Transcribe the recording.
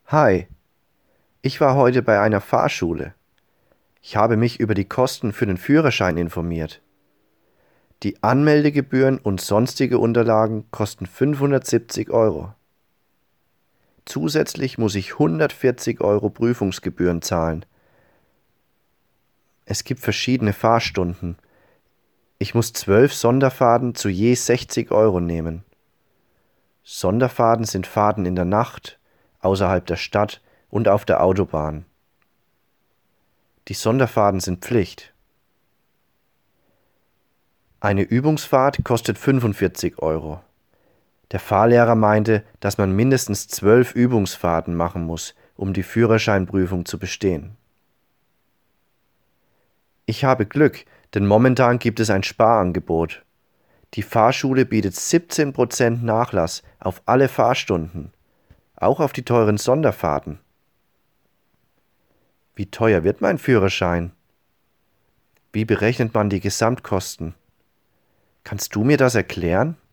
Hi, ich war heute bei einer Fahrschule. Ich habe mich über die Kosten für den Führerschein informiert. Die Anmeldegebühren und sonstige Unterlagen kosten 570 Euro. Zusätzlich muss ich 140 Euro Prüfungsgebühren zahlen. Es gibt verschiedene Fahrstunden. Ich muss 12 Sonderfahrten zu je 60 Euro nehmen. Sonderfahrten sind Fahrten in der Nacht, außerhalb der Stadt und auf der Autobahn. Die Sonderfahrten sind Pflicht. Eine Übungsfahrt kostet 45 Euro. Der Fahrlehrer meinte, dass man mindestens 12 Übungsfahrten machen muss, um die Führerscheinprüfung zu bestehen. Ich habe Glück, denn momentan gibt es ein Sparangebot. Die Fahrschule bietet 17% Nachlass auf alle Fahrstunden, auch auf die teuren Sonderfahrten. Wie teuer wird mein Führerschein? Wie berechnet man die Gesamtkosten? Kannst du mir das erklären?